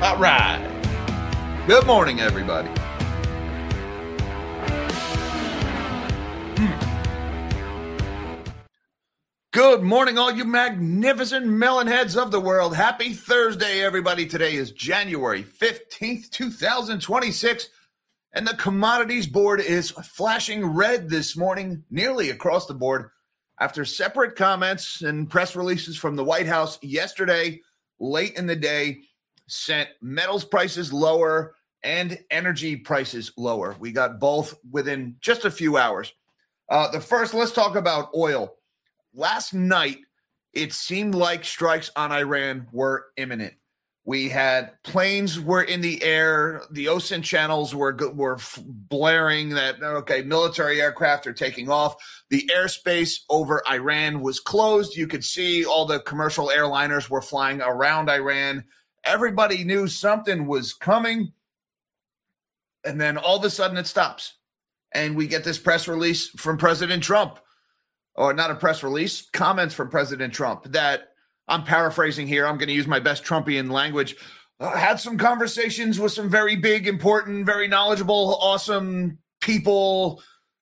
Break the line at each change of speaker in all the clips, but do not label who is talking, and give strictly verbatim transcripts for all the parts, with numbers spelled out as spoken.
All right. Good morning, everybody. Good morning, all you magnificent melonheads of the world. Happy Thursday, everybody. Today is January fifteenth, twenty twenty-six, and the commodities board is flashing red this morning, nearly across the board, after separate comments and press releases from the White House yesterday, late in the day, sent metals prices lower and energy prices lower. We got both within just a few hours. Uh, the first, let's talk about oil. Last night, it seemed like strikes on Iran were imminent. We had planes were in the air. The O S I N channels were were blaring that, okay, military aircraft are taking off. The airspace over Iran was closed. You could see all the commercial airliners were flying around Iran. Everybody knew something was coming. And then all of a sudden it stops. And we get this press release from President Trump. Or not a press release, comments from President Trump that, I'm paraphrasing here, I'm going to use my best Trumpian language, uh, had some conversations with some very big, important, very knowledgeable, awesome people,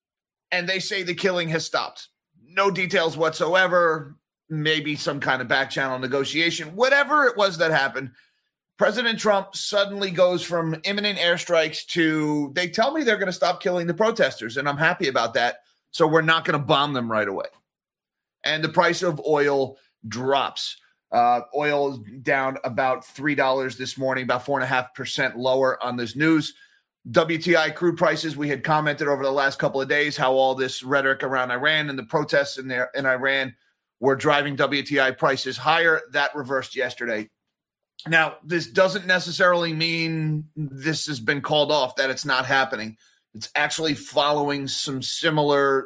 and they say the killing has stopped. No details whatsoever, maybe some kind of back channel negotiation, whatever it was that happened. President Trump suddenly goes from imminent airstrikes to, they tell me they're going to stop killing the protesters, and I'm happy about that. So we're not going to bomb them right away. And the price of oil drops. Uh, oil is down about three dollars this morning, about four point five percent lower on this news. W T I crude prices, we had commented over the last couple of days how all this rhetoric around Iran and the protests in there in Iran were driving W T I prices higher. That reversed yesterday. Now, this doesn't necessarily mean this has been called off, that it's not happening. It's actually following some similar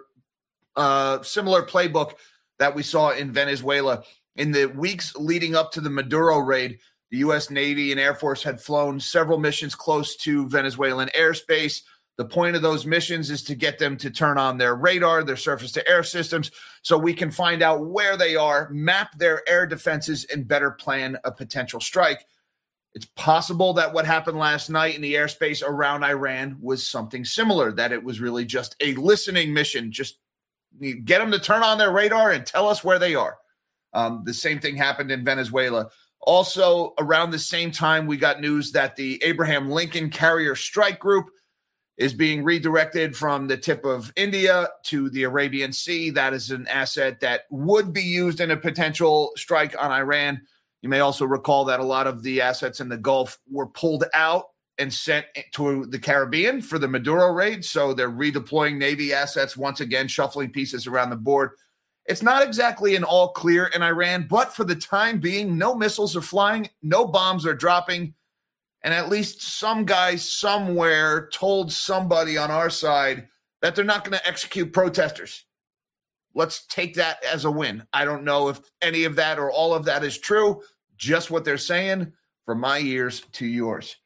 uh, similar playbook that we saw in Venezuela. In the weeks leading up to the Maduro raid, the U S Navy and Air Force had flown several missions close to Venezuelan airspace. The point of those missions is to get them to turn on their radar, their surface-to-air systems, so we can find out where they are, map their air defenses, and better plan a potential strike. It's possible that what happened last night in the airspace around Iran was something similar, that it was really just a listening mission, just get them to turn on their radar and tell us where they are. Um, the same thing happened in Venezuela. Also, around the same time, we got news that the Abraham Lincoln Carrier Strike Group is being redirected from the tip of India to the Arabian Sea. That is an asset that would be used in a potential strike on Iran. You may also recall that a lot of the assets in the Gulf were pulled out and sent to the Caribbean for the Maduro raid. So they're redeploying Navy assets once again, shuffling pieces around the board. It's not exactly an all clear in Iran, but for the time being, no missiles are flying, no bombs are dropping. And at least some guy somewhere told somebody on our side that they're not going to execute protesters. Let's take that as a win. I don't know if any of that or all of that is true. Just what they're saying, from my ears to yours.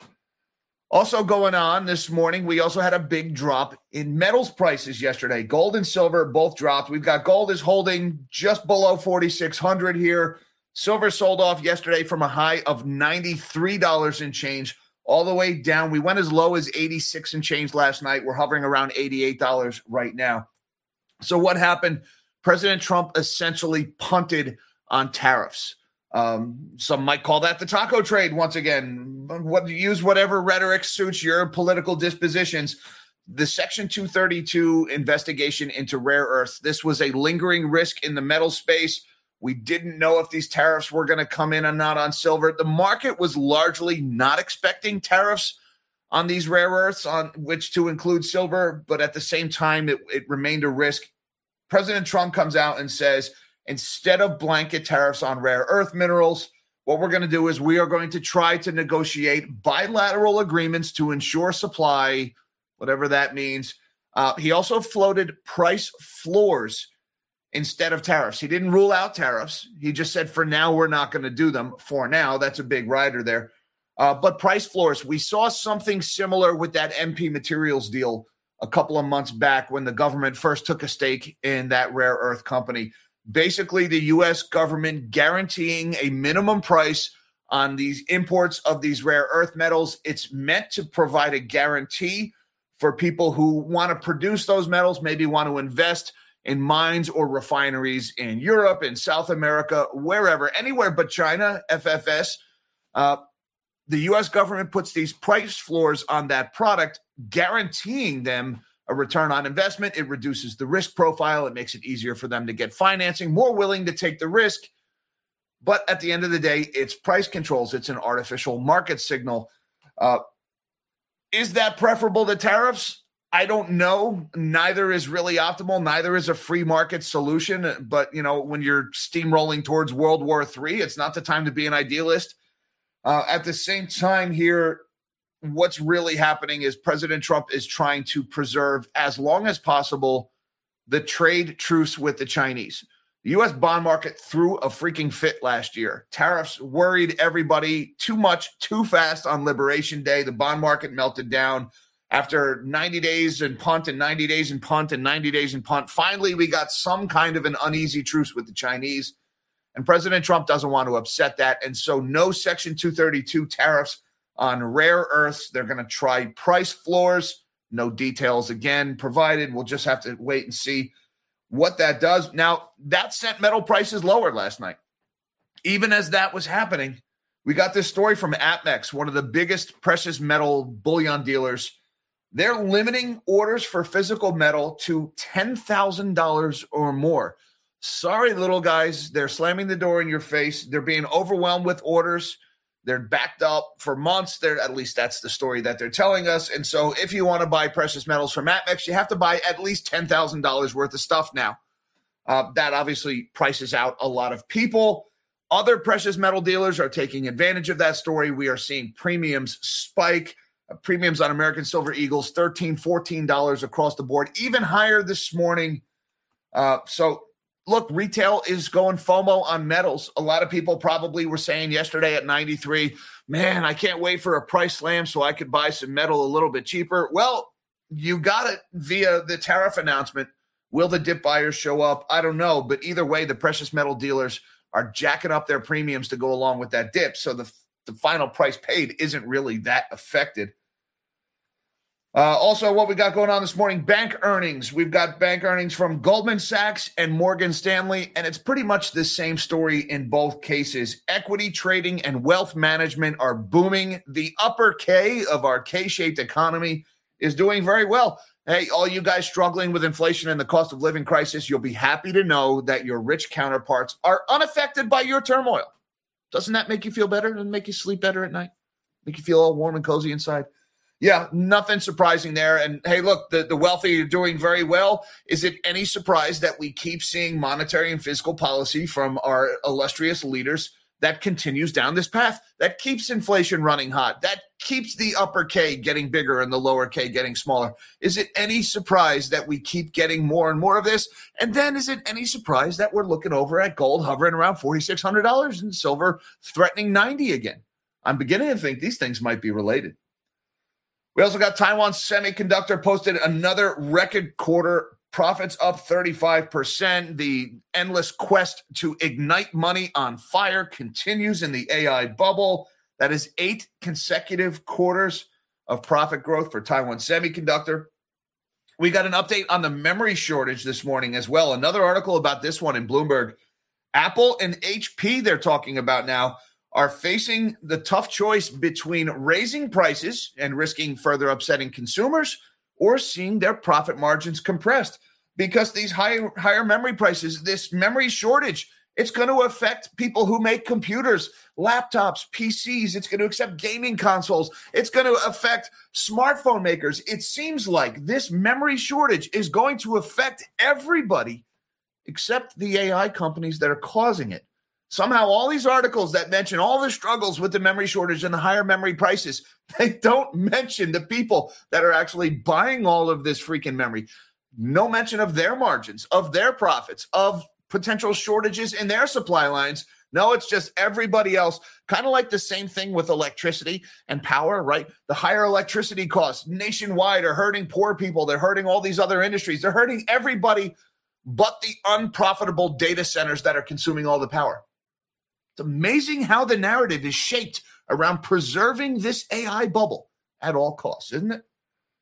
Also going on this morning, we also had a big drop in metals prices yesterday. Gold and silver both dropped. We've got gold is holding just below forty-six hundred here. Silver sold off yesterday from a high of ninety-three dollars and change all the way down. We went as low as eighty-six and change last night. We're hovering around eighty-eight dollars right now. So what happened? President Trump essentially punted on tariffs. Um, some might call that the taco trade once again. What, use whatever rhetoric suits your political dispositions. The Section two thirty-two investigation into rare earths. This was a lingering risk in the metal space. We didn't know if these tariffs were going to come in or not on silver. The market was largely not expecting tariffs on these rare earths, on which to include silver, but at the same time, it, it remained a risk. President Trump comes out and says, instead of blanket tariffs on rare earth minerals, what we're going to do is we are going to try to negotiate bilateral agreements to ensure supply, whatever that means. Uh, he also floated price floors instead of tariffs. He didn't rule out tariffs. He just said, for now, we're not going to do them. For now, that's a big rider there. Uh, but price floors, we saw something similar with that M P Materials deal a couple of months back when the government first took a stake in that rare earth company. Basically, the U S government guaranteeing a minimum price on these imports of these rare earth metals. It's meant to provide a guarantee for people who want to produce those metals, maybe want to invest in mines or refineries in Europe, in South America, wherever, anywhere but China, F F S. Uh, the U S government puts these price floors on that product, guaranteeing them a return on investment. It reduces the risk profile. It makes it easier for them to get financing, more willing to take the risk. But at the end of the day, it's price controls. It's an artificial market signal. Uh, is that preferable to tariffs? I don't know. Neither is really optimal. Neither is a free market solution. But, you know, when you're steamrolling towards World War Three, it's not the time to be an idealist. Uh, at the same time here, what's really happening is President Trump is trying to preserve, as long as possible, the trade truce with the Chinese. The U S bond market threw a freaking fit last year. Tariffs worried everybody too much, too fast on Liberation Day. The bond market melted down after ninety days and punt and ninety days and punt and ninety days and punt. Finally, we got some kind of an uneasy truce with the Chinese. And President Trump doesn't want to upset that. And so no Section two thirty-two tariffs on rare earths. They're going to try price floors. No details, again, provided. We'll just have to wait and see what that does. Now, that sent metal prices lower last night. Even as that was happening, we got this story from APMEX, one of the biggest precious metal bullion dealers. They're limiting orders for physical metal to ten thousand dollars or more. Sorry, little guys. They're slamming the door in your face. They're being overwhelmed with orders. They're backed up for months. They're, at least that's the story that they're telling us. And so if you want to buy precious metals from APMEX, you have to buy at least ten thousand dollars worth of stuff now. Uh, that obviously prices out a lot of people. Other precious metal dealers are taking advantage of that story. We are seeing premiums spike. Uh, premiums on American Silver Eagles, thirteen dollars, fourteen dollars across the board, even higher this morning. Uh, so Look, retail is going FOMO on metals. A lot of people probably were saying yesterday at ninety-three, man, I can't wait for a price slam so I could buy some metal a little bit cheaper. Well, you got it via the tariff announcement. Will the dip buyers show up? I don't know. But either way, the precious metal dealers are jacking up their premiums to go along with that dip. So the, the final price paid isn't really that affected. Uh, also, what we got going on this morning, bank earnings. We've got bank earnings from Goldman Sachs and Morgan Stanley, and it's pretty much the same story in both cases. Equity trading and wealth management are booming. The upper K of our K-shaped economy is doing very well. Hey, all you guys struggling with inflation and the cost of living crisis, you'll be happy to know that your rich counterparts are unaffected by your turmoil. Doesn't that make you feel better and make you sleep better at night? Make you feel all warm and cozy inside? Yeah, nothing surprising there. And hey, look, the, the wealthy are doing very well. Is it any surprise that we keep seeing monetary and fiscal policy from our illustrious leaders that continues down this path, that keeps inflation running hot, that keeps the upper K getting bigger and the lower K getting smaller? Is it any surprise that we keep getting more and more of this? And then is it any surprise that we're looking over at gold hovering around four thousand six hundred dollars and silver threatening ninety again? I'm beginning to think these things might be related. We also got Taiwan Semiconductor posted another record quarter, profits up thirty-five percent. The endless quest to ignite money on fire continues in the A I bubble. That is eight consecutive quarters of profit growth for Taiwan Semiconductor. We got an update on the memory shortage this morning as well. Another article about this one in Bloomberg. Apple and H P, they're talking about now, are facing the tough choice between raising prices and risking further upsetting consumers or seeing their profit margins compressed because these higher, higher memory prices, this memory shortage, it's going to affect people who make computers, laptops, P Cs. It's going to accept gaming consoles. It's going to affect smartphone makers. It seems like this memory shortage is going to affect everybody except the A I companies that are causing it. Somehow all these articles that mention all the struggles with the memory shortage and the higher memory prices, they don't mention the people that are actually buying all of this freaking memory. No mention of their margins, of their profits, of potential shortages in their supply lines. No, it's just everybody else. Kind of like the same thing with electricity and power, right? The higher electricity costs nationwide are hurting poor people. They're hurting all these other industries. They're hurting everybody but the unprofitable data centers that are consuming all the power. It's amazing how the narrative is shaped around preserving this A I bubble at all costs, isn't it?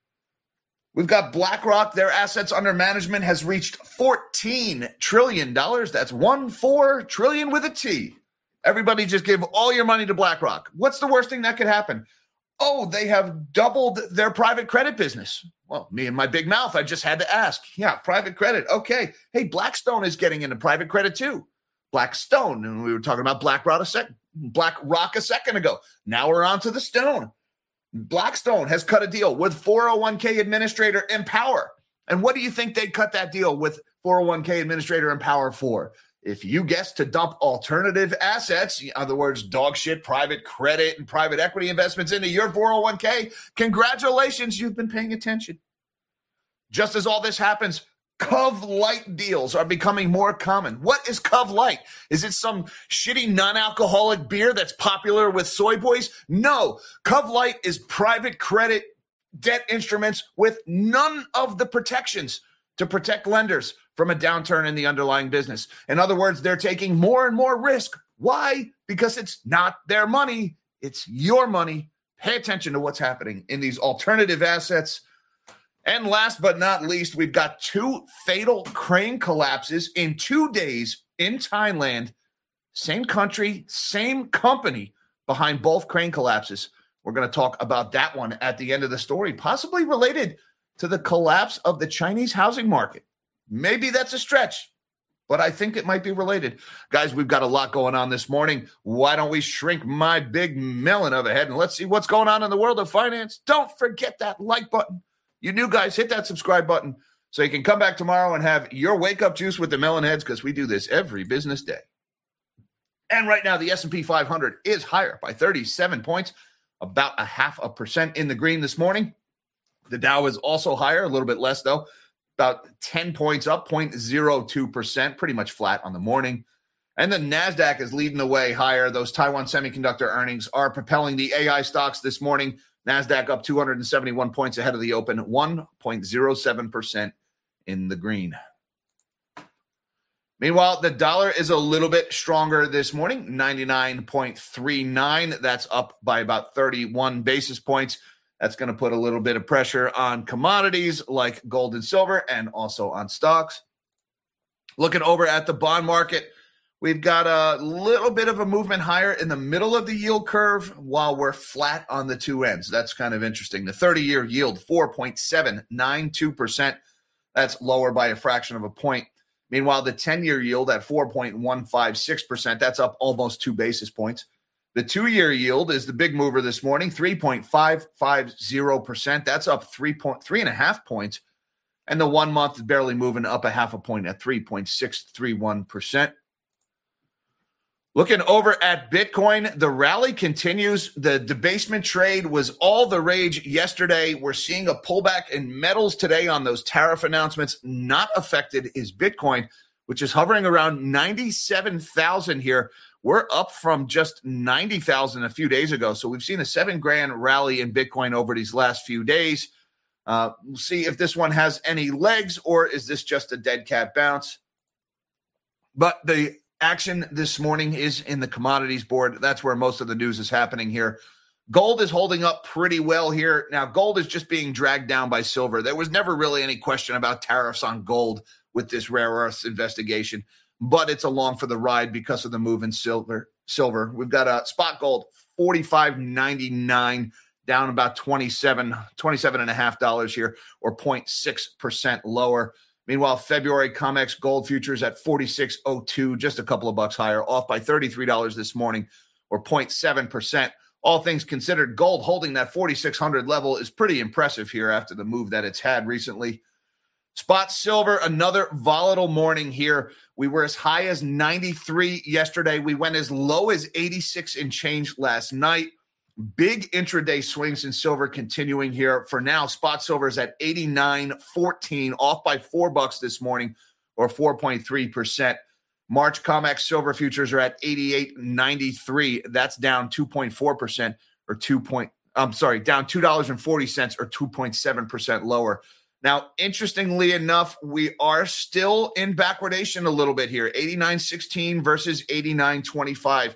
We've got BlackRock. Their assets under management has reached fourteen trillion dollars. That's one four trillion with a T. Everybody just give all your money to BlackRock. What's the worst thing that could happen? Oh, they have doubled their private credit business. Well, me and my big mouth, I just had to ask. Yeah, private credit. Okay. Hey, Blackstone is getting into private credit too. Blackstone. And we were talking about BlackRock a second, BlackRock a second ago. Now we're on to the stone. Blackstone has cut a deal with four oh one k administrator Empower. And what do you think they cut that deal with four oh one k administrator Empower for? If you guessed, to dump alternative assets, in other words, dog shit, private credit and private equity investments into your four oh one k, congratulations, you've been paying attention. Just as all this happens, Cov Light deals are becoming more common. What is Cov Light? Is it some shitty non-alcoholic beer that's popular with soy boys? No. Cov Light is private credit debt instruments with none of the protections to protect lenders from a downturn in the underlying business. In other words, they're taking more and more risk. Why? Because it's not their money. It's your money. Pay attention to what's happening in these alternative assets. And last but not least, we've got two fatal crane collapses in two days in Thailand. Same country, same company behind both crane collapses. We're going to talk about that one at the end of the story, possibly related to the collapse of the Chinese housing market. Maybe that's a stretch, but I think it might be related. Guys, we've got a lot going on this morning. Why don't we shrink my big melon of a head and let's see what's going on in the world of finance. Don't forget that like button. You new guys, hit that subscribe button so you can come back tomorrow and have your wake-up juice with the melon heads, because we do this every business day. And right now, the S and P five hundred is higher by thirty-seven points, about a half a percent in the green this morning. The Dow is also higher, a little bit less, though, about ten points up, zero point zero two percent, pretty much flat on the morning. And the NASDAQ is leading the way higher. Those Taiwan semiconductor earnings are propelling the A I stocks this morning. NASDAQ up two hundred seventy-one points ahead of the open, one point zero seven percent in the green. Meanwhile, the dollar is a little bit stronger this morning, ninety-nine point three nine. That's up by about thirty-one basis points. That's going to put a little bit of pressure on commodities like gold and silver and also on stocks. Looking over at the bond market, we've got a little bit of a movement higher in the middle of the yield curve while we're flat on the two ends. That's kind of interesting. The thirty-year yield, four point seven nine two percent. That's lower by a fraction of a point. Meanwhile, the ten-year yield at four point one five six percent, that's up almost two basis points. The two-year yield is the big mover this morning, three point five five zero percent. That's up three point three and a half points. And the one month is barely moving, up a half a point at three point six three one percent. Looking over at Bitcoin, the rally continues. The debasement trade was all the rage yesterday. We're seeing a pullback in metals today on those tariff announcements. Not affected is Bitcoin, which is hovering around ninety-seven thousand here. We're up from just ninety thousand a few days ago. So we've seen a seven grand rally in Bitcoin over these last few days. Uh, we'll see if this one has any legs, or is this just a dead cat bounce? But the action this morning is in the commodities board. That's where most of the news is happening here. Gold is holding up pretty well here. Now, gold is just being dragged down by silver. There was never really any question about tariffs on gold with this rare earths investigation, but it's along for the ride because of the move in silver. Silver. We've got a spot gold, forty-five ninety-nine, down about twenty-seven, twenty-seven and a half dollars here, or zero point six percent lower. Meanwhile, February COMEX gold futures at forty-six oh two, just a couple of bucks higher, off by thirty-three dollars this morning, or zero point seven percent. All things considered, gold holding that forty-six hundred level is pretty impressive here after the move that it's had recently. Spot silver, another volatile morning here. We were as high as ninety-three yesterday. We went as low as eighty-six and change last night. Big intraday swings in silver continuing here. For now, spot silver is at eighty-nine fourteen, off by four bucks this morning, or four point three percent. March COMEX silver futures are at eighty-eight ninety-three. That's down two point four percent, or two point. I'm sorry, down two dollars and forty cents, or two point seven percent lower. Now, interestingly enough, we are still in backwardation a little bit here. eighty-nine sixteen versus eighty-nine twenty-five.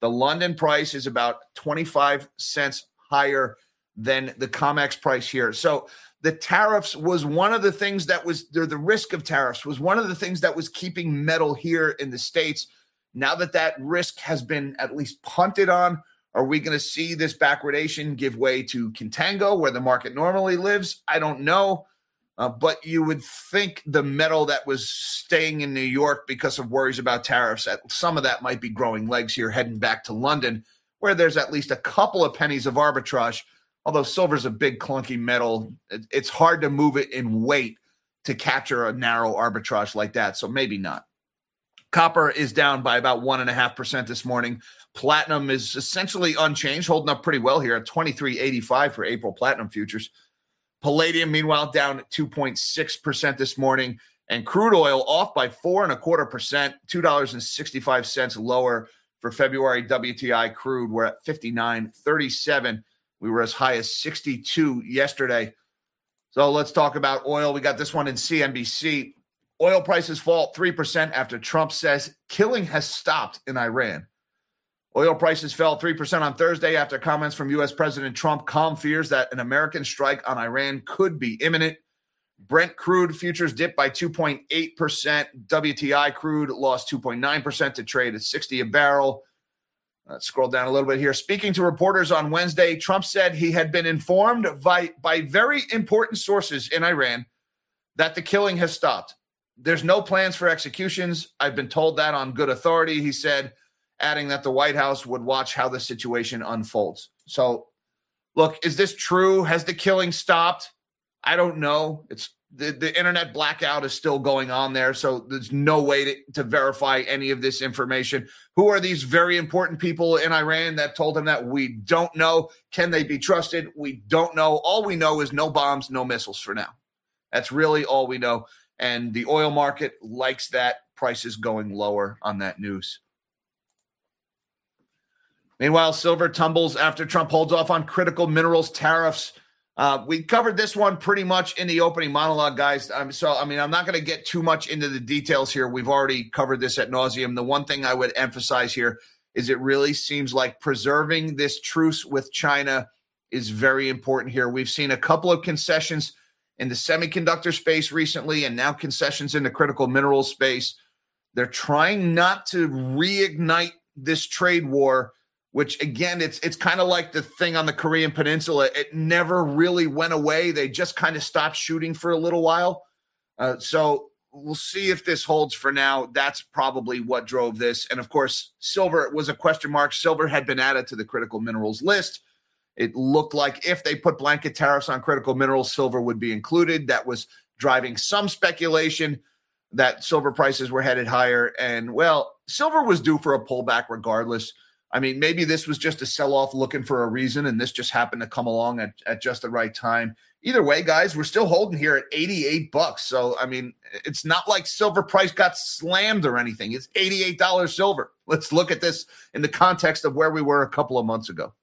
The London price is about twenty-five cents higher than the COMEX price here. So the tariffs was one of the things that was the, the risk of tariffs was one of the things that was keeping metal here in the States. Now that that risk has been at least punted on, are we going to see this backwardation give way to contango where the market normally lives? I don't know. Uh, but you would think the metal that was staying in New York because of worries about tariffs, that some of that might be growing legs here heading back to London, where there's at least a couple of pennies of arbitrage. Although silver's a big clunky metal, it's hard to move it in weight to capture a narrow arbitrage like that. So maybe not. Copper is down by about one and a half percent this morning. Platinum is essentially unchanged, holding up pretty well here at twenty-three eighty-five for April platinum futures. Palladium, meanwhile, down two point six percent this morning, and crude oil off by four and a quarter percent, two dollars and sixty-five cents lower for February W T I crude. We're at fifty-nine thirty-seven. We were as high as sixty-two yesterday. So let's talk about oil. We got this one in C N B C. Oil prices fall three percent after Trump says killing has stopped in Iran. Oil prices fell three percent on Thursday after comments from U S President Trump calmed fears that an American strike on Iran could be imminent. Brent crude futures dipped by two point eight percent. W T I crude lost two point nine percent to trade at sixty a barrel. Let's scroll down a little bit here. Speaking to reporters on Wednesday, Trump said he had been informed by, by very important sources in Iran that the killing has stopped. There's no plans for executions. I've been told that on good authority, he said, adding that the White House would watch how the situation unfolds. So, look, is this true? Has the killing stopped? I don't know. It's the, the internet blackout is still going on there, so there's no way to, to verify any of this information. Who are these very important people in Iran that told him that? We don't know. Can they be trusted? We don't know. All we know is no bombs, no missiles for now. That's really all we know. And the oil market likes that. Prices going lower on that news. Meanwhile, silver tumbles after Trump holds off on critical minerals tariffs. Uh, we covered this one pretty much in the opening monologue, guys. Um, so, I mean, I'm not going to get too much into the details here. We've already covered this ad nauseum. The one thing I would emphasize here is it really seems like preserving this truce with China is very important here. We've seen a couple of concessions in the semiconductor space recently, and now concessions in the critical minerals space. They're trying not to reignite this trade war, which, again, it's it's kind of like the thing on the Korean Peninsula. It never really went away. They just kind of stopped shooting for a little while. Uh, so we'll see if this holds for now. That's probably what drove this. And, of course, silver was a question mark. Silver had been added to the critical minerals list. It looked like if they put blanket tariffs on critical minerals, silver would be included. That was driving some speculation that silver prices were headed higher. And, well, silver was due for a pullback regardless. I mean, maybe this was just a sell-off looking for a reason, and this just happened to come along at, at just the right time. Either way, guys, we're still holding here at eighty-eight bucks. So, I mean, it's not like silver price got slammed or anything. It's eighty-eight dollars silver. Let's look at this in the context of where we were a couple of months ago.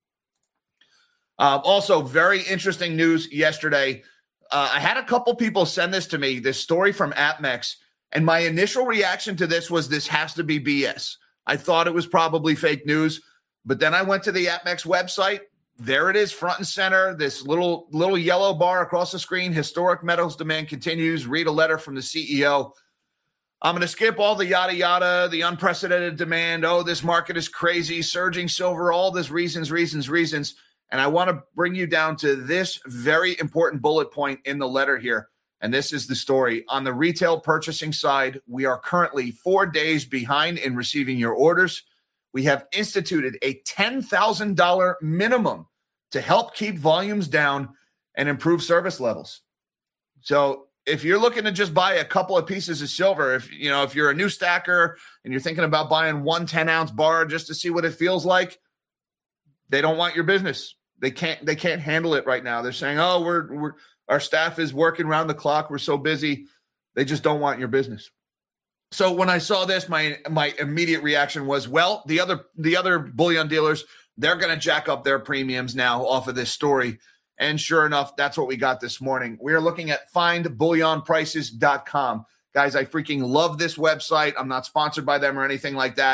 Uh, also, very interesting news yesterday. Uh, I had a couple people send this to me, this story from APMEX, and my initial reaction to this was this has to be B S. I thought it was probably fake news, but then I went to the APMEX website. There it is, front and center, this little little yellow bar across the screen. Historic metals demand continues. Read a letter from the C E O. I'm going to skip all the yada yada, the unprecedented demand. Oh, this market is crazy, surging silver, all this reasons, reasons, reasons. And I want to bring you down to this very important bullet point in the letter here. And this is the story. On the retail purchasing side, we are currently four days behind in receiving your orders. We have instituted a ten thousand dollars minimum to help keep volumes down and improve service levels. So if you're looking to just buy a couple of pieces of silver, if you know if you're a new stacker and you're thinking about buying one ten-ounce bar just to see what it feels like, they don't want your business. They can't. They can't handle it right now. They're saying, "Oh, we're we're." Our staff is working around the clock. We're so busy. They just don't want your business. So when I saw this, my my immediate reaction was, well, the other the other bullion dealers, they're going to jack up their premiums now off of this story. And sure enough, that's what we got this morning. We are looking at find bullion prices dot com. Guys, I freaking love this website. I'm not sponsored by them or anything like that.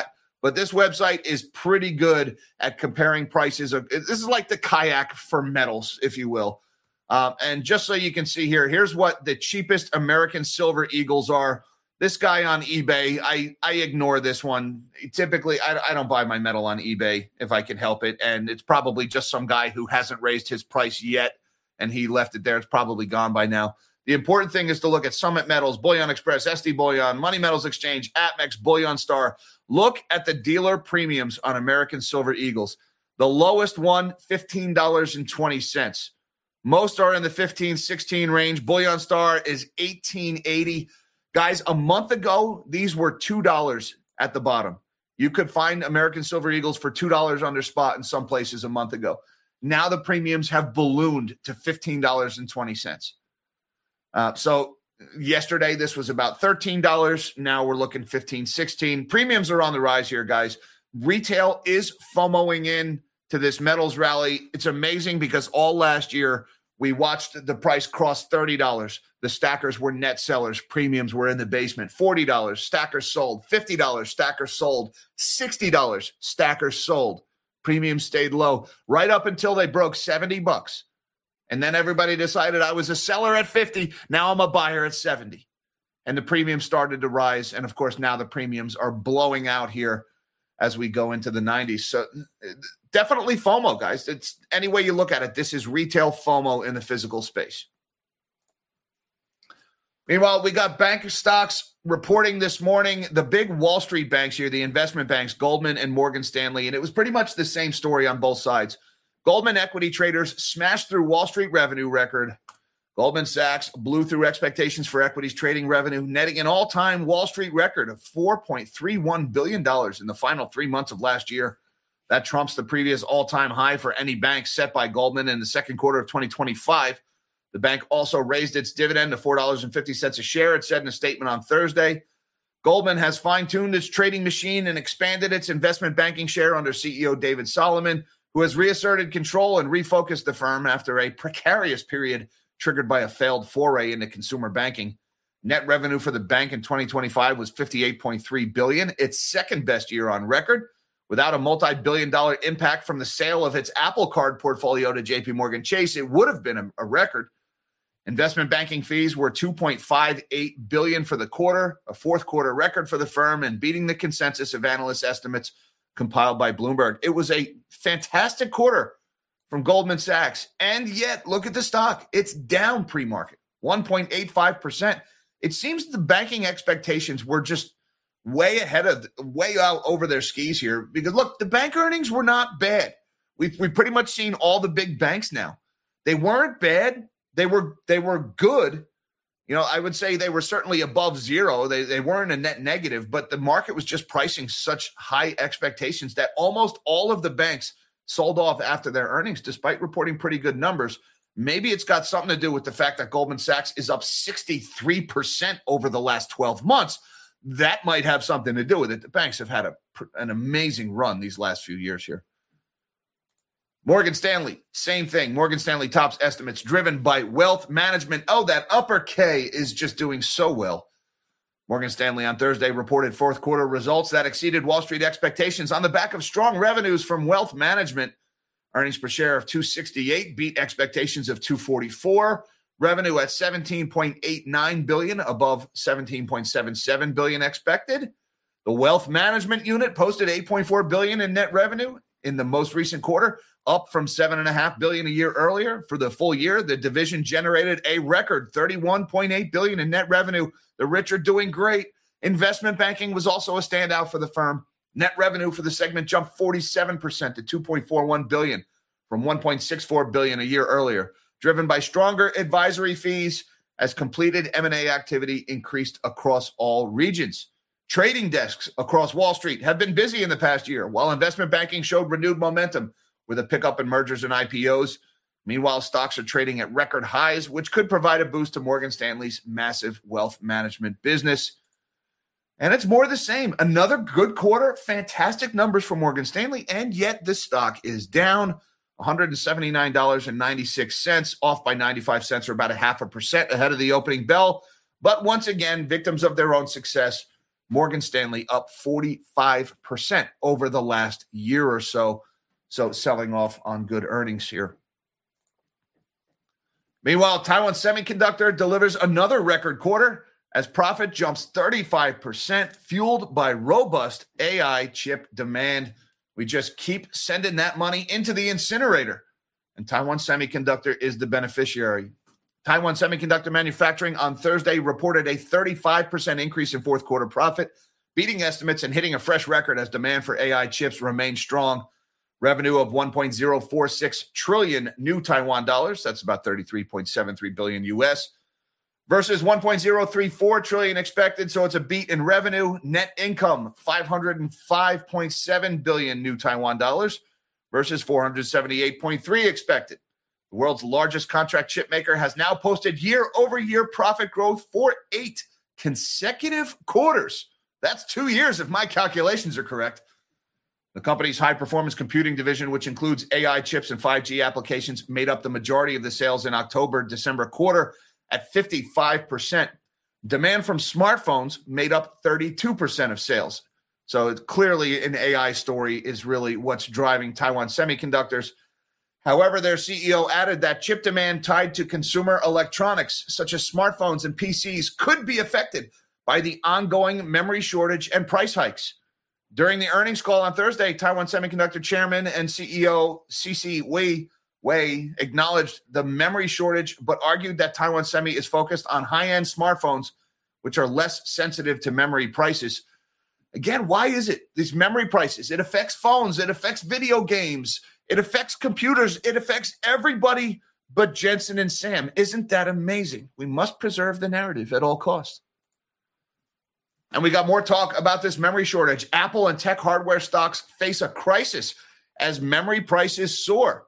But this website is pretty good at comparing prices. Of, this is like the kayak for metals, if you will. Um, and just so you can see here, here's what the cheapest American Silver Eagles are. This guy on eBay, I, I ignore this one. Typically, I, I don't buy my metal on eBay if I can help it. And it's probably just some guy who hasn't raised his price yet, and he left it there. It's probably gone by now. The important thing is to look at Summit Metals, Bullion Express, S D Bullion, Money Metals Exchange, Atmex, Bullion Star. Look at the dealer premiums on American Silver Eagles. The lowest one, fifteen dollars and twenty cents. Most are in the fifteen, sixteen range. Bullion Star is eighteen eighty. Guys, a month ago, these were two dollars at the bottom. You could find American Silver Eagles for two dollars under spot in some places a month ago. Now the premiums have ballooned to fifteen dollars and twenty cents. Uh, so yesterday, this was about thirteen dollars. Now we're looking fifteen, sixteen. Premiums are on the rise here, guys. Retail is FOMOing in to this metals rally. It's amazing because all last year, we watched the price cross thirty dollars. The stackers were net sellers. Premiums were in the basement. forty dollars, stackers sold. fifty dollars, stackers sold. sixty dollars, stackers sold. Premiums stayed low right up until they broke seventy bucks. And then everybody decided I was a seller at fifty. Now I'm a buyer at seventy. And the premiums started to rise. And of course, now the premiums are blowing out here as we go into the nineties. So definitely FOMO, guys. It's any way you look at it, this is retail FOMO in the physical space. Meanwhile, we got bank stocks reporting this morning. The big Wall Street banks here, the investment banks, Goldman and Morgan Stanley, and it was pretty much the same story on both sides. Goldman equity traders smashed through Wall Street revenue record. Goldman Sachs blew through expectations for equities trading revenue, netting an all-time Wall Street record of four point three one billion dollars in the final three months of last year. That trumps the previous all-time high for any bank set by Goldman in the second quarter of twenty twenty-five. The bank also raised its dividend to four dollars and fifty cents a share, it said in a statement on Thursday. Goldman has fine-tuned its trading machine and expanded its investment banking share under C E O David Solomon, who has reasserted control and refocused the firm after a precarious period triggered by a failed foray into consumer banking. Net revenue for the bank in twenty twenty-five was fifty-eight point three billion dollars, its second best year on record. Without a multi-billion dollar impact from the sale of its Apple Card portfolio to J P Morgan Chase, it would have been a, a record. Investment banking fees were two point five eight billion dollars for the quarter, a fourth quarter record for the firm, and beating the consensus of analyst estimates compiled by Bloomberg. It was a fantastic quarter from Goldman Sachs. And yet, look at the stock. It's down pre-market, one point eight five percent. It seems the banking expectations were just way ahead of, way out over their skis here. Because, look, the bank earnings were not bad. We've, we've pretty much seen all the big banks now. They weren't bad. They were they were good. You know, I would say they were certainly above zero. They they weren't a net negative, but the market was just pricing such high expectations that almost all of the banks sold off after their earnings, despite reporting pretty good numbers. Maybe it's got something to do with the fact that Goldman Sachs is up sixty-three percent over the last twelve months. That might have something to do with it. The banks have had a, an amazing run these last few years here. Morgan Stanley, same thing. Morgan Stanley tops estimates driven by wealth management. Oh, that upper K is just doing so well. Morgan Stanley on Thursday reported fourth quarter results that exceeded Wall Street expectations on the back of strong revenues from wealth management. Earnings per share of two sixty-eight beat expectations of two forty-four. Revenue at seventeen point eight nine billion dollars above seventeen point seven seven billion dollars expected. The wealth management unit posted eight point four billion dollars in net revenue in the most recent quarter, up from seven point five billion dollars a year earlier. For the full year, the division generated a record thirty-one point eight billion dollars in net revenue. The rich are doing great. Investment banking was also a standout for the firm. Net revenue for the segment jumped forty-seven percent to two point four one billion dollars from one point six four billion dollars a year earlier, driven by stronger advisory fees as completed M and A activity increased across all regions. Trading desks across Wall Street have been busy in the past year, while investment banking showed renewed momentum with a pickup in mergers and I P Os. Meanwhile, stocks are trading at record highs, which could provide a boost to Morgan Stanley's massive wealth management business. And it's more of the same. Another good quarter, fantastic numbers for Morgan Stanley, and yet the stock is down one hundred seventy-nine dollars and ninety-six cents, off by ninety-five cents, or about a half a percent ahead of the opening bell. But once again, victims of their own success. Morgan Stanley up forty-five percent over the last year or so. So selling off on good earnings here. Meanwhile, Taiwan Semiconductor delivers another record quarter as profit jumps thirty-five percent, fueled by robust A I chip demand. We just keep sending that money into the incinerator, and Taiwan Semiconductor is the beneficiary. Taiwan Semiconductor Manufacturing on Thursday reported a thirty-five percent increase in fourth quarter profit, beating estimates and hitting a fresh record as demand for A I chips remains strong. Revenue of one point zero four six trillion new Taiwan dollars, that's about thirty-three point seven three billion U S, versus one point zero three four trillion expected, so it's a beat in revenue. Net income, five hundred five point seven billion new Taiwan dollars versus four hundred seventy-eight point three expected. The world's largest contract chip maker has now posted year-over-year profit growth for eight consecutive quarters. That's two years if my calculations are correct. The company's high-performance computing division, which includes A I chips and five G applications, made up the majority of the sales in October-December quarter at fifty-five percent. Demand from smartphones made up thirty-two percent of sales. So it's clearly an A I story is really what's driving Taiwan Semiconductors. However, their C E O added that chip demand tied to consumer electronics, such as smartphones and P Cs, could be affected by the ongoing memory shortage and price hikes. During the earnings call on Thursday, Taiwan Semiconductor Chairman and C E O C.C. Wei, Wei acknowledged the memory shortage, but argued that Taiwan Semi is focused on high-end smartphones, which are less sensitive to memory prices. Again, why is it these memory prices? It affects phones. It affects video games. It affects computers. It affects everybody but Jensen and Sam. Isn't that amazing? We must preserve the narrative at all costs. And we got more talk about this memory shortage. Apple and tech hardware stocks face a crisis as memory prices soar.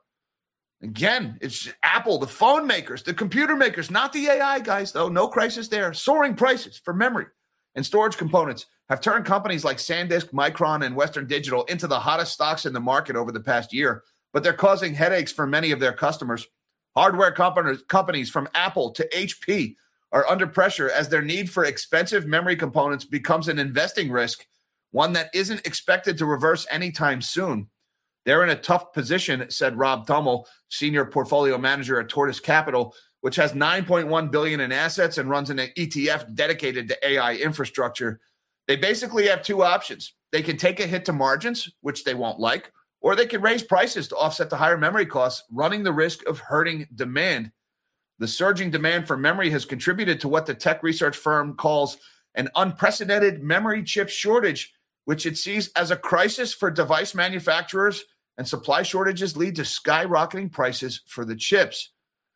Again, it's Apple, the phone makers, the computer makers, not the A I guys, though. No crisis there. Soaring prices for memory and storage components have turned companies like SanDisk, Micron, and Western Digital into the hottest stocks in the market over the past year, but they're causing headaches for many of their customers. Hardware companies, companies from Apple to H P are under pressure as their need for expensive memory components becomes an investing risk, one that isn't expected to reverse anytime soon. They're in a tough position, said Rob Tummel, senior portfolio manager at Tortoise Capital, which has nine point one billion dollars in assets and runs an E T F dedicated to A I infrastructure. They basically have two options. They can take a hit to margins, which they won't like, or they can raise prices to offset the higher memory costs, running the risk of hurting demand. The surging demand for memory has contributed to what the tech research firm calls an unprecedented memory chip shortage, which it sees as a crisis for device manufacturers, and supply shortages lead to skyrocketing prices for the chips.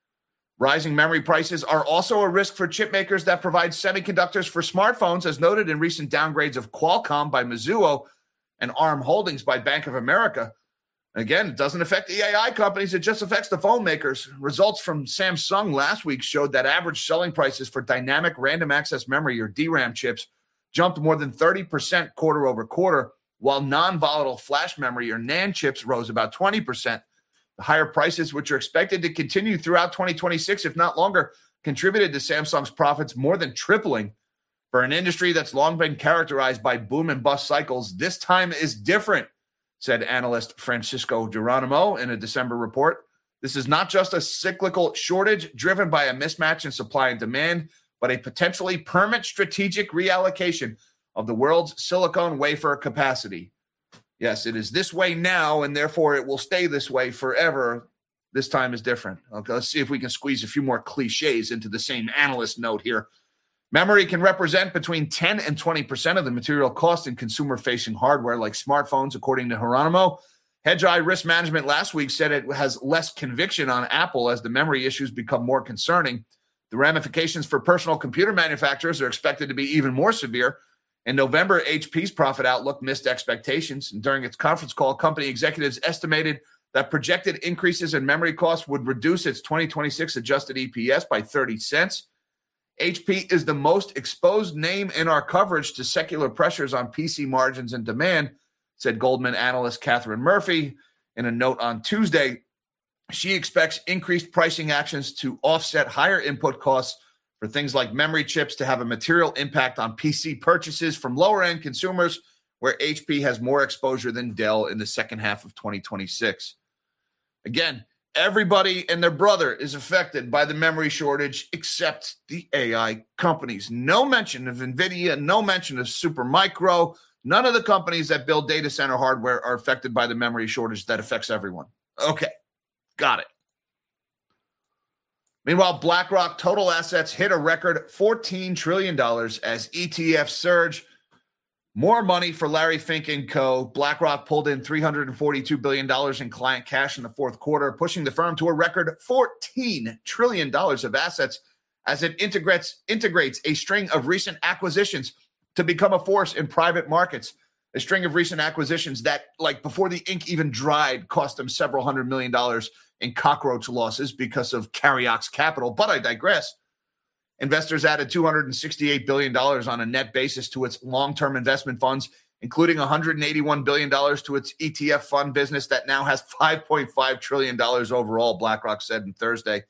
Rising memory prices are also a risk for chip makers that provide semiconductors for smartphones, as noted in recent downgrades of Qualcomm by Mizuho and ARM Holdings by Bank of America. Again, it doesn't affect the A I companies. It just affects the phone makers. Results from Samsung last week showed that average selling prices for dynamic random access memory, or D RAM chips, jumped more than thirty percent quarter over quarter, while non-volatile flash memory, or NAND chips, rose about twenty percent. The higher prices, which are expected to continue throughout twenty twenty-six, if not longer, contributed to Samsung's profits more than tripling. For an industry that's long been characterized by boom and bust cycles, this time is different, said analyst Francisco Geronimo in a December report. This is not just a cyclical shortage driven by a mismatch in supply and demand, but a potentially permanent strategic reallocation of the world's silicon wafer capacity. Yes, it is this way now, and therefore it will stay this way forever. This time is different. Okay, let's see if we can squeeze a few more cliches into the same analyst note here. Memory can represent between ten and twenty percent of the material cost in consumer-facing hardware like smartphones, according to Geronimo. Hedgeye Risk Management last week said it has less conviction on Apple as the memory issues become more concerning. The ramifications for personal computer manufacturers are expected to be even more severe. In November, H P's profit outlook missed expectations. And during its conference call, company executives estimated that projected increases in memory costs would reduce its twenty twenty-six adjusted E P S by thirty cents. H P is the most exposed name in our coverage to secular pressures on P C margins and demand, said Goldman analyst Catherine Murphy in a note on Tuesday. She expects increased pricing actions to offset higher input costs for things like memory chips to have a material impact on P C purchases from lower-end consumers, where H P has more exposure than Dell in the second half of twenty twenty-six. Again, everybody and their brother is affected by the memory shortage except the A I companies. No mention of NVIDIA, no mention of Supermicro. None of the companies that build data center hardware are affected by the memory shortage that affects everyone. Okay, got it. Meanwhile, BlackRock total assets hit a record fourteen trillion dollars as E T Fs surge. More money for Larry Fink and co. BlackRock pulled in three hundred forty-two billion dollars in client cash in the fourth quarter, pushing the firm to a record fourteen trillion dollars of assets as it integrates, integrates a string of recent acquisitions to become a force in private markets. A string of recent acquisitions that, like before the ink even dried, cost them several hundred million dollars in cockroach losses because of Cariox Capital. But I digress. Investors added two hundred sixty-eight billion dollars on a net basis to its long-term investment funds, including one hundred eighty-one billion dollars to its E T F fund business that now has five point five trillion dollars overall, BlackRock said on Thursday.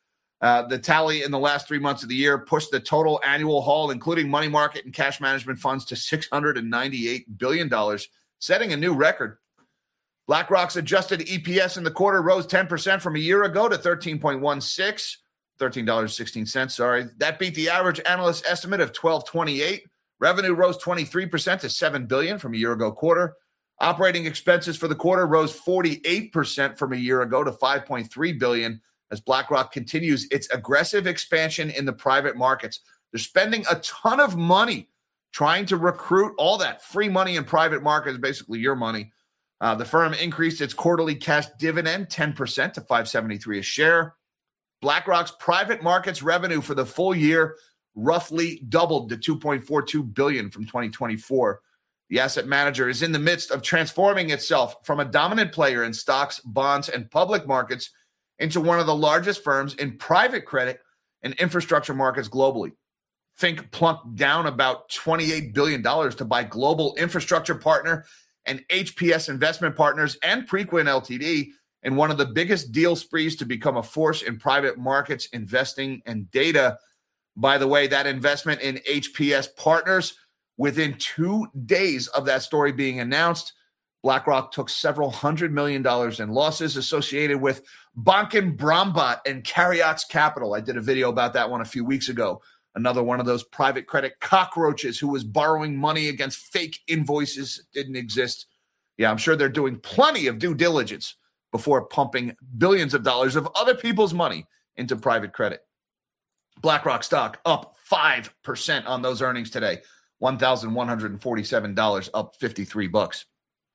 Uh, the tally in the last three months of the year pushed the total annual haul, including money market and cash management funds, to six hundred ninety-eight billion dollars, setting a new record. BlackRock's adjusted E P S in the quarter rose ten percent from a year ago to thirteen point one six, thirteen dollars and sixteen cents, sorry. That beat the average analyst estimate of twelve twenty-eight. Revenue rose twenty-three percent to seven billion dollars from a year ago quarter. Operating expenses for the quarter rose forty-eight percent from a year ago to five point three billion dollars as BlackRock continues its aggressive expansion in the private markets. They're spending a ton of money trying to recruit all that free money in private markets, basically your money. Uh, the firm increased its quarterly cash dividend ten percent to five dollars and seventy-three cents a share. BlackRock's private markets revenue for the full year roughly doubled to two point four two billion dollars from twenty twenty-four. The asset manager is in the midst of transforming itself from a dominant player in stocks, bonds, and public markets into one of the largest firms in private credit and infrastructure markets globally. Fink plunked down about twenty-eight billion dollars to buy Global Infrastructure Partner and H P S Investment Partners and Preqin Limited in one of the biggest deal sprees to become a force in private markets, investing, and data. By the way, that investment in H P S Partners, within two days of that story being announced, BlackRock took several hundred million dollars in losses associated with Banken Brombat and Cariox Capital. I did a video about that one a few weeks ago. Another one of those private credit cockroaches who was borrowing money against fake invoices that didn't exist. Yeah, I'm sure they're doing plenty of due diligence before pumping billions of dollars of other people's money into private credit. BlackRock stock up five percent on those earnings today. one thousand one hundred forty-seven dollars, up fifty-three bucks.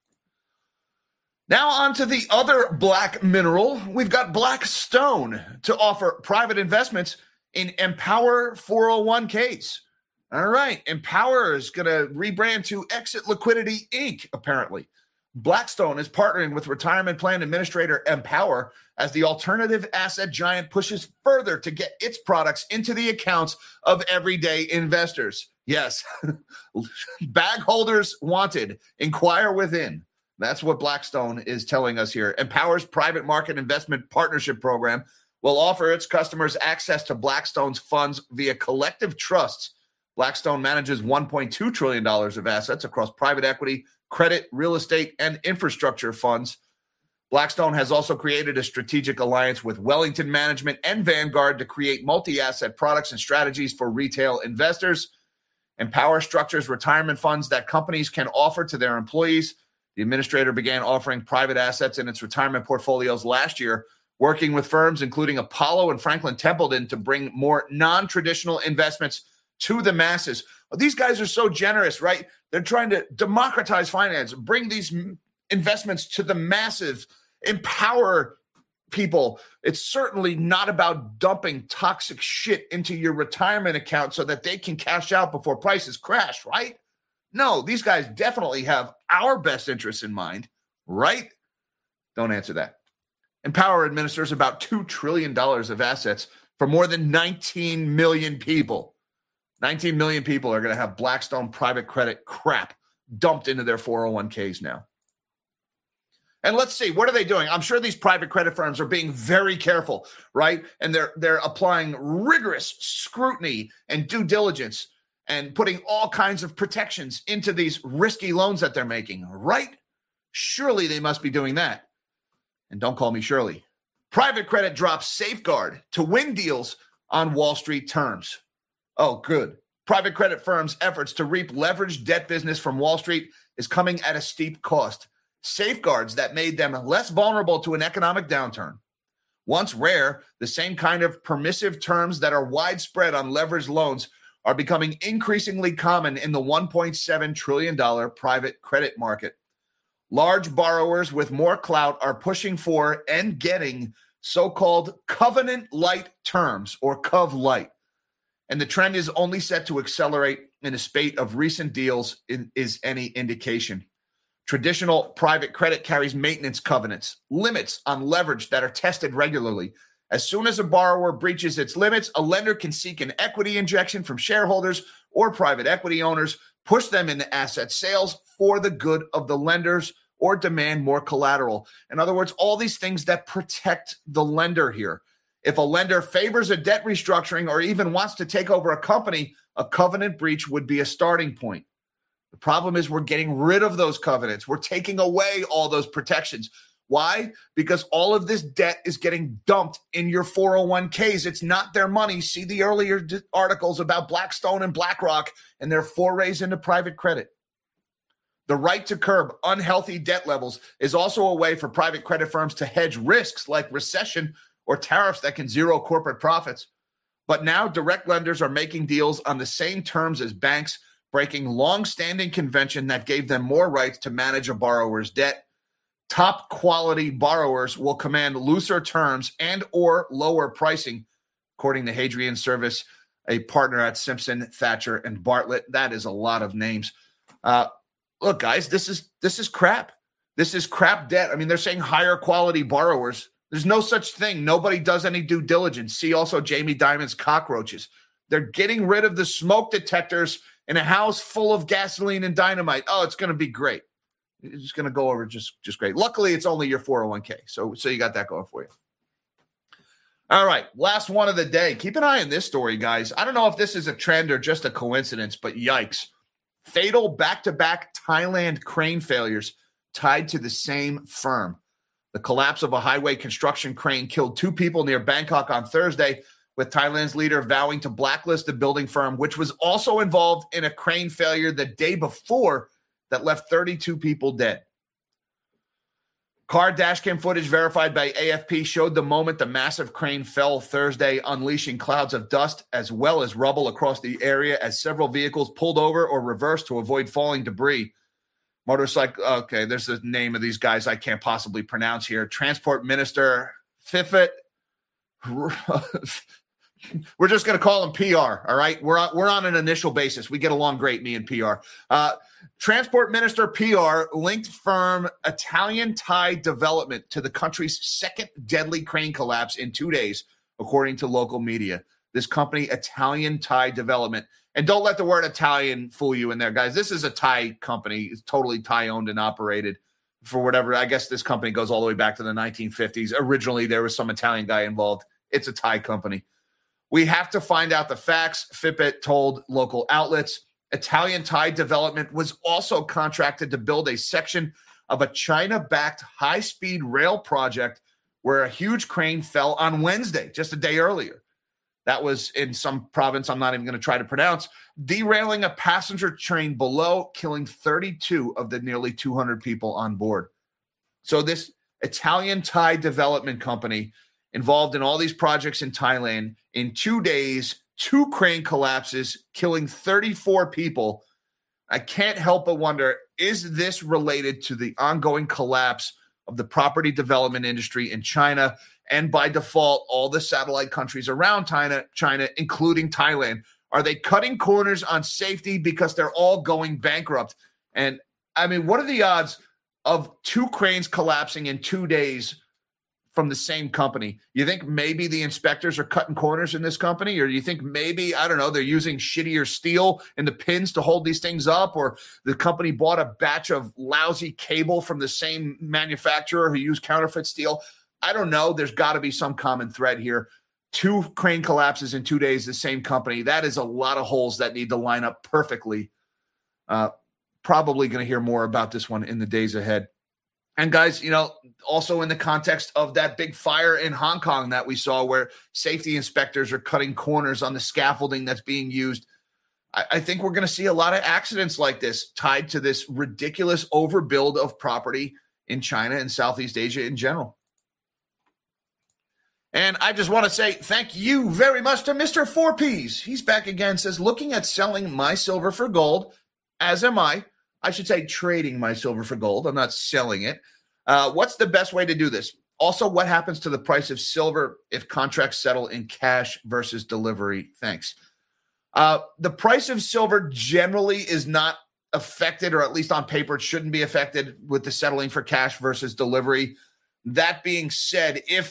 Now on to the other black mineral. We've got Blackstone to offer private investments in Empower four oh one k's. All right, Empower is going to rebrand to Exit Liquidity, Incorporated, apparently. Blackstone is partnering with retirement plan administrator Empower as the alternative asset giant pushes further to get its products into the accounts of everyday investors. Yes, bag holders wanted. Inquire within. That's what Blackstone is telling us here. Empower's private market investment partnership program will offer its customers access to Blackstone's funds via collective trusts. Blackstone manages one point two trillion dollars of assets across private equity, credit, real estate, and infrastructure funds. Blackstone has also created a strategic alliance with Wellington Management and Vanguard to create multi-asset products and strategies for retail investors. Empower structures retirement funds that companies can offer to their employees. The administrator began offering private assets in its retirement portfolios last year, working with firms including Apollo and Franklin Templeton to bring more non-traditional investments to the masses. These guys are so generous, right? They're trying to democratize finance, bring these investments to the masses, empower people. It's certainly not about dumping toxic shit into your retirement account so that they can cash out before prices crash, right? No, these guys definitely have our best interests in mind, right? Don't answer that. Empower administers about two trillion dollars of assets for more than nineteen million people. nineteen million people are going to have Blackstone private credit crap dumped into their four oh one k's now. And let's see, what are they doing? I'm sure these private credit firms are being very careful, right? And they're they're applying rigorous scrutiny and due diligence and putting all kinds of protections into these risky loans that they're making, right? Surely they must be doing that. And don't call me Shirley. Private credit drops safeguard to win deals on Wall Street terms. Oh, good. Private credit firms' efforts to reap leveraged debt business from Wall Street is coming at a steep cost. Safeguards that made them less vulnerable to an economic downturn. Once rare, the same kind of permissive terms that are widespread on leveraged loans are becoming increasingly common in the one point seven trillion dollars private credit market. Large borrowers with more clout are pushing for and getting so-called covenant-light terms, or cov-light. And the trend is only set to accelerate in a spate of recent deals in, is any indication. Traditional private credit carries maintenance covenants, limits on leverage that are tested regularly. As soon as a borrower breaches its limits, a lender can seek an equity injection from shareholders or private equity owners, push them into asset sales for the good of the lenders, or demand more collateral. In other words, all these things that protect the lender here. If a lender favors a debt restructuring or even wants to take over a company, a covenant breach would be a starting point. The problem is we're getting rid of those covenants. We're taking away all those protections. Why? Because all of this debt is getting dumped in your four oh one k's. It's not their money. See the earlier d- articles about Blackstone and BlackRock and their forays into private credit. The right to curb unhealthy debt levels is also a way for private credit firms to hedge risks like recession or tariffs that can zero corporate profits. But now direct lenders are making deals on the same terms as banks, breaking long-standing convention that gave them more rights to manage a borrower's debt. Top quality borrowers will command looser terms and or lower pricing, according to Hadrian Service, a partner at Simpson, Thatcher, and Bartlett. That is a lot of names. Uh, look, guys, this is this is crap. This is crap debt. I mean, they're saying higher quality borrowers. There's no such thing. Nobody does any due diligence. See also Jamie Dimon's cockroaches. They're getting rid of the smoke detectors in a house full of gasoline and dynamite. Oh, it's going to be great. It's just going to go over just, just great. Luckily, it's only your four oh one k. So, so you got that going for you. All right. Last one of the day. Keep an eye on this story, guys. I don't know if this is a trend or just a coincidence, but yikes. Fatal back-to-back Thailand crane failures tied to the same firm. The collapse of a highway construction crane killed two people near Bangkok on Thursday, with Thailand's leader vowing to blacklist the building firm, which was also involved in a crane failure the day before that left thirty-two people dead. Car dashcam footage verified by A F P showed the moment the massive crane fell Thursday, unleashing clouds of dust as well as rubble across the area as several vehicles pulled over or reversed to avoid falling debris. Motorcycle, okay, there's the name of these guys I can't possibly pronounce here. Transport Minister Phiphat. We're just going to call him P R, all right? We're on, we're on an initial basis. We get along great, me and P R. Uh, Transport Minister P R linked firm Italian Thai Development to the country's second deadly crane collapse in two days, according to local media. This company, Italian Thai Development. And don't let the word Italian fool you in there, guys. This is a Thai company. It's totally Thai-owned and operated for whatever. I guess this company goes all the way back to the nineteen fifties. Originally, there was some Italian guy involved. It's a Thai company. We have to find out the facts, Fitbit told local outlets. Italian Thai Development was also contracted to build a section of a China-backed high-speed rail project where a huge crane fell on Wednesday, just a day earlier. That was in some province I'm not even going to try to pronounce, derailing a passenger train below, killing thirty-two of the nearly two hundred people on board. So this Italian Thai Development Company involved in all these projects in Thailand, in two days, two crane collapses, killing thirty-four people. I can't help but wonder, is this related to the ongoing collapse of the property development industry in China, and by default, all the satellite countries around China, China, including Thailand? Are they cutting corners on safety because they're all going bankrupt? And I mean, what are the odds of two cranes collapsing in two days, from the same company. You think maybe the inspectors are cutting corners in this company? Or do you think maybe, I don't know, they're using shittier steel in the pins to hold these things up? Or the company bought a batch of lousy cable from the same manufacturer who used counterfeit steel? I don't know. There's got to be some common thread here. Two crane collapses in two days, the same company. That is a lot of holes that need to line up perfectly. Uh, probably going to hear more about this one in the days ahead. And guys, you know, also in the context of that big fire in Hong Kong that we saw where safety inspectors are cutting corners on the scaffolding that's being used, I, I think we're going to see a lot of accidents like this tied to this ridiculous overbuild of property in China and Southeast Asia in general. And I just want to say thank you very much to Mister Four Ps. He's back again, says, looking at selling my silver for gold, as am I. I should say trading my silver for gold. I'm not selling it. Uh, what's the best way to do this? Also, what happens to the price of silver if contracts settle in cash versus delivery? Thanks. Uh, the price of silver generally is not affected, or at least on paper, it shouldn't be affected with the settling for cash versus delivery. That being said, if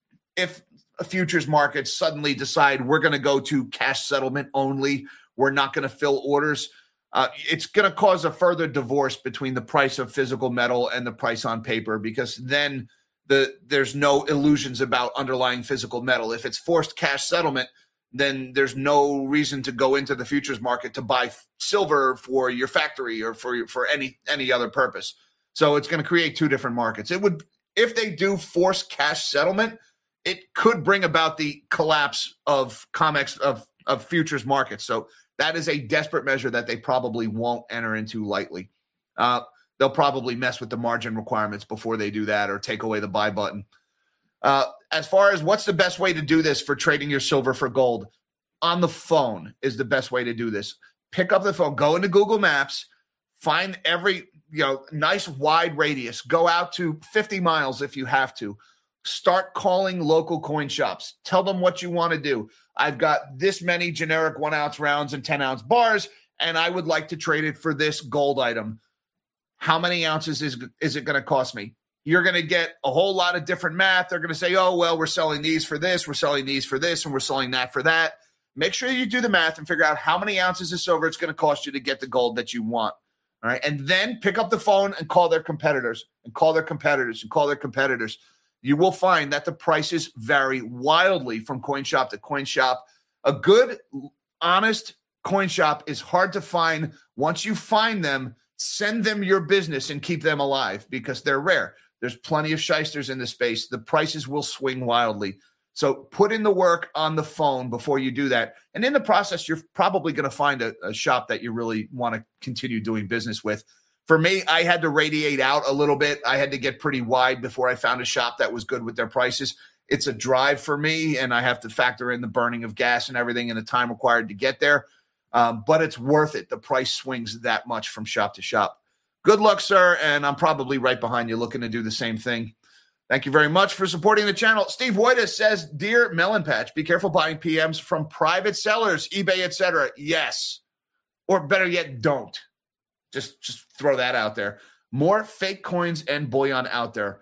if futures markets suddenly decide we're going to go to cash settlement only, we're not going to fill orders, Uh, it's going to cause a further divorce between the price of physical metal and the price on paper, because then the there's no illusions about underlying physical metal. If it's forced cash settlement, then there's no reason to go into the futures market to buy silver for your factory or for your, for any any other purpose. So it's going to create two different markets. It would, if they do force cash settlement, it could bring about the collapse of COMEX of of futures markets. So that is a desperate measure that they probably won't enter into lightly. Uh, they'll probably mess with the margin requirements before they do that, or take away the buy button. Uh, as far as what's the best way to do this for trading your silver for gold, on the phone is the best way to do this. Pick up the phone, go into Google Maps, find every, you know, nice wide radius, go out to fifty miles if you have to. Start calling local coin shops. Tell them what you want to do. I've got this many generic one ounce rounds and ten ounce bars, and I would like to trade it for this gold item. How many ounces is, is it going to cost me? You're going to get a whole lot of different math. They're going to say, oh, well, we're selling these for this, we're selling these for this, and we're selling that for that. Make sure you do the math and figure out how many ounces of silver it's going to cost you to get the gold that you want. All right. And then pick up the phone and call their competitors and call their competitors and call their competitors. You will find that the prices vary wildly from coin shop to coin shop. A good, honest coin shop is hard to find. Once you find them, send them your business and keep them alive, because they're rare. There's plenty of shysters in the space. The prices will swing wildly. So put in the work on the phone before you do that. And in the process, you're probably going to find a, a shop that you really want to continue doing business with. For me, I had to radiate out a little bit. I had to get pretty wide before I found a shop that was good with their prices. It's a drive for me, and I have to factor in the burning of gas and everything and the time required to get there. Um, but it's worth it. The price swings that much from shop to shop. Good luck, sir, and I'm probably right behind you looking to do the same thing. Thank you very much for supporting the channel. Steve Woitas says, Dear Melon Patch, be careful buying P Ms from private sellers, eBay, et cetera. Yes. Or better yet, don't. Just, just throw that out there. More fake coins and bullion out there.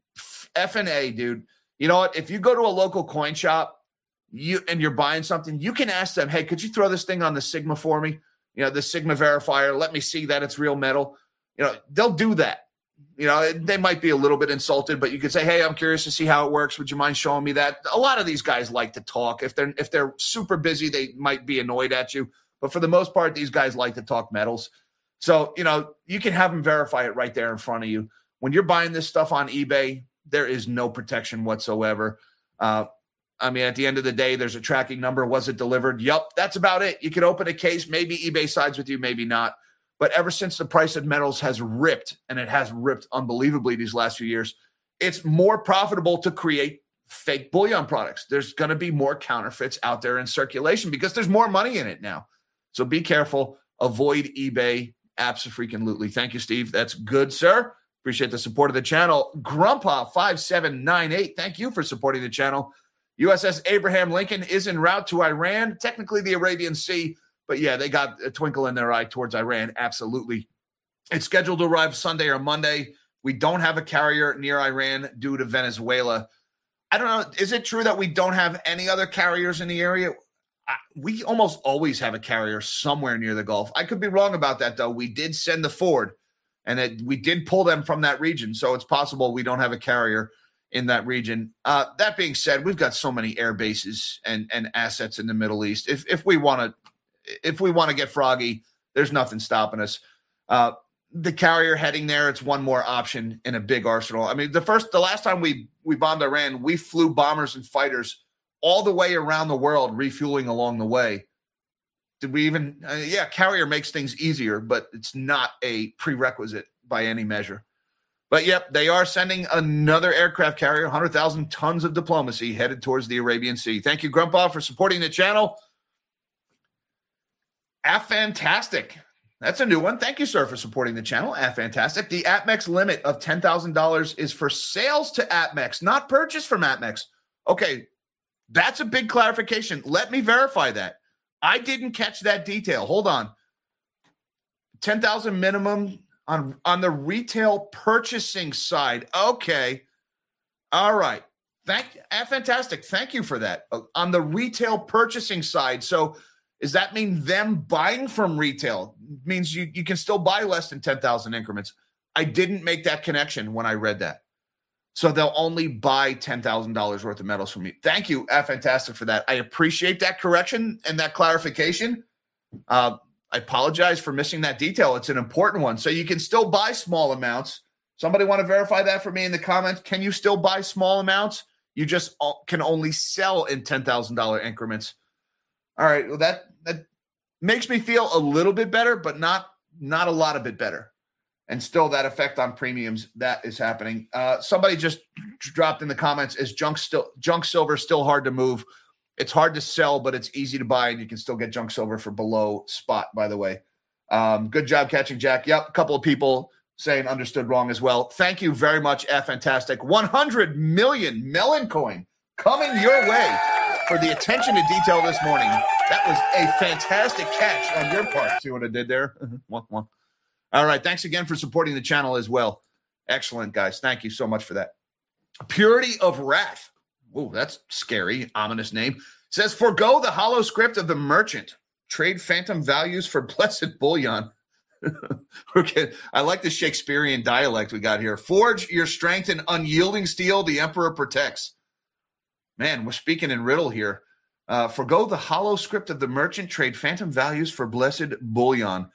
F and A, dude. You know what? If you go to a local coin shop you and you're buying something, you can ask them, hey, could you throw this thing on the Sigma for me? You know, the Sigma verifier. Let me see that it's real metal. You know, they'll do that. You know, they might be a little bit insulted, but you could say, hey, I'm curious to see how it works. Would you mind showing me that? A lot of these guys like to talk. If they're if they're super busy, they might be annoyed at you. But for the most part, these guys like to talk metals. So, you know, you can have them verify it right there in front of you. When you're buying this stuff on eBay, there is no protection whatsoever. Uh, I mean, at the end of the day, there's a tracking number. Was it delivered? Yup, that's about it. You can open a case. Maybe eBay sides with you, maybe not. But ever since the price of metals has ripped, and it has ripped unbelievably these last few years, it's more profitable to create fake bullion products. There's going to be more counterfeits out there in circulation because there's more money in it now. So be careful. Avoid eBay. Abso-freaking-lutely. Thank you, Steve. That's good, sir. Appreciate the support of the channel. Grumpa five seven nine eight. Thank you for supporting the channel. U S S Abraham Lincoln is en route to Iran, technically the Arabian Sea, but yeah, they got a twinkle in their eye towards Iran. Absolutely. It's scheduled to arrive Sunday or Monday. We don't have a carrier near Iran due to Venezuela. I don't know. Is it true that we don't have any other carriers in the area? I, we almost always have a carrier somewhere near the Gulf. I could be wrong about that, though. We did send the Ford, and it, we did pull them from that region, so it's possible we don't have a carrier in that region. Uh, that being said, we've got so many air bases and, and assets in the Middle East. If if we want to if we want to get froggy, there's nothing stopping us. Uh, the carrier heading there, it's one more option in a big arsenal. I mean, the first, the last time we, we bombed Iran, we flew bombers and fighters all the way around the world, refueling along the way. Did we even, uh, yeah, carrier makes things easier, but it's not a prerequisite by any measure. But yep, they are sending another aircraft carrier, one hundred thousand tons of diplomacy headed towards the Arabian Sea. Thank you, Grandpa, for supporting the channel. Ah, fantastic. That's a new one. Thank you, sir, for supporting the channel. Ah, fantastic. The APMEX limit of ten thousand dollars is for sales to APMEX, not purchase from APMEX. Okay, that's a big clarification. Let me verify that. I didn't catch that detail. Hold on. ten thousand dollars minimum on, on the retail purchasing side. Okay. All right. Thank ah, fantastic. Thank you for that. Uh, on the retail purchasing side. So does that mean them buying from retail? It means you, you can still buy less than ten thousand increments. I didn't make that connection when I read that. So they'll only buy ten thousand dollars worth of metals from you. Thank you, ah, fantastic, for that. I appreciate that correction and that clarification. Uh, I apologize for missing that detail. It's an important one. So you can still buy small amounts. Somebody want to verify that for me in the comments? Can you still buy small amounts? You just can only sell in ten thousand dollars increments. All right, well, that that makes me feel a little bit better, but not not a lot of bit better. And still that effect on premiums, that is happening. Uh, somebody just dropped in the comments, is junk still junk silver still hard to move? It's hard to sell, but it's easy to buy, and you can still get junk silver for below spot, by the way. Um, good job catching, Jack. Yep, a couple of people saying understood wrong as well. Thank you very much, ah, fantastic. one hundred million Melon Coin coming your way for the attention to detail this morning. That was a fantastic catch on your part. See what I did there? one, one. All right. Thanks again for supporting the channel as well. Excellent, guys. Thank you so much for that. Purity of Wrath. Oh, that's scary. Ominous name. Says, forgo the hollow script of the merchant. Trade phantom values for blessed bullion. Okay. I like the Shakespearean dialect we got here. Forge your strength in unyielding steel. The emperor protects. Man, we're speaking in riddle here. Uh, forgo the hollow script of the merchant, trade phantom values for blessed bullion.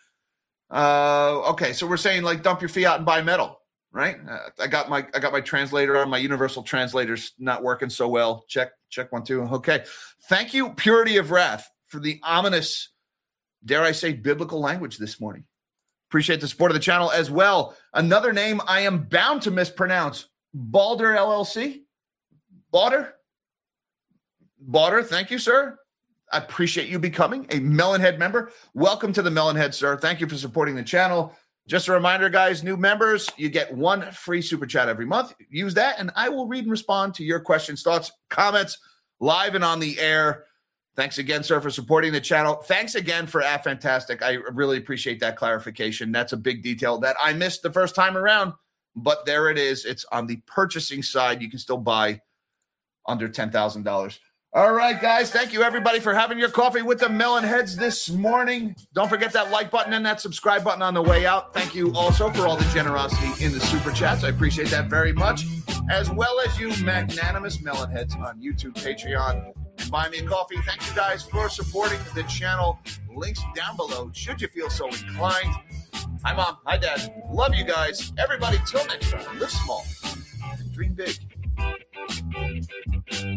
Uh, okay, so we're saying like dump your fiat and buy metal, right? Uh, I got my I got my translator on. My universal translator's not working so well. Check check one two. Okay, thank you, Purity of Wrath, for the ominous, dare I say, biblical language this morning. Appreciate the support of the channel as well. Another name I am bound to mispronounce: Balder L L C. Balder. Balder, thank you, sir. I appreciate you becoming a Melonhead member. Welcome to the Melonhead, sir. Thank you for supporting the channel. Just a reminder, guys, new members, you get one free super chat every month. Use that, and I will read and respond to your questions, thoughts, comments, live and on the air. Thanks again, sir, for supporting the channel. Thanks again for ah, fantastic. I really appreciate that clarification. That's a big detail that I missed the first time around, but there it is. It's on the purchasing side. You can still buy under ten thousand dollars. All right, guys. Thank you, everybody, for having your coffee with the Melon Heads this morning. Don't forget that like button and that subscribe button on the way out. Thank you also for all the generosity in the super chats. I appreciate that very much, as well as you magnanimous Melon Heads on YouTube, Patreon, and Buy Me a Coffee. Thank you, guys, for supporting the channel. Links down below, should you feel so inclined. Hi, Mom. Hi, Dad. Love you guys. Everybody, till next time, live small and dream big.